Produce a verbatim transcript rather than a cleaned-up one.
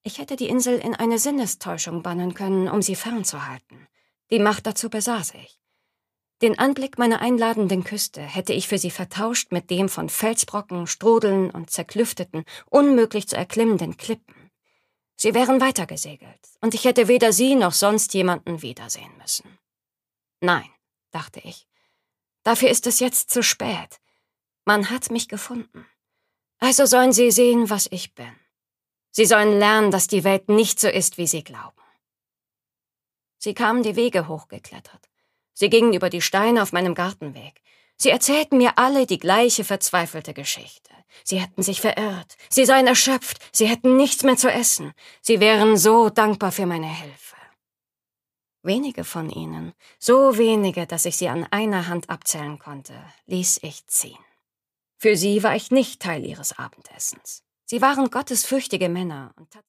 Ich hätte die Insel in eine Sinnestäuschung bannen können, um sie fernzuhalten. Die Macht dazu besaß ich. Den Anblick meiner einladenden Küste hätte ich für sie vertauscht mit dem von Felsbrocken, Strudeln und zerklüfteten, unmöglich zu erklimmenden Klippen. Sie wären weitergesegelt, und ich hätte weder sie noch sonst jemanden wiedersehen müssen. Nein, dachte ich, dafür ist es jetzt zu spät. Man hat mich gefunden. Also sollen sie sehen, was ich bin. Sie sollen lernen, dass die Welt nicht so ist, wie sie glauben. Sie kamen die Wege hochgeklettert. Sie gingen über die Steine auf meinem Gartenweg. Sie erzählten mir alle die gleiche verzweifelte Geschichte. Sie hätten sich verirrt. Sie seien erschöpft. Sie hätten nichts mehr zu essen. Sie wären so dankbar für meine Hilfe. Wenige von ihnen, so wenige, dass ich sie an einer Hand abzählen konnte, ließ ich ziehen. Für sie war ich nicht Teil ihres Abendessens. Sie waren gottesfürchtige Männer und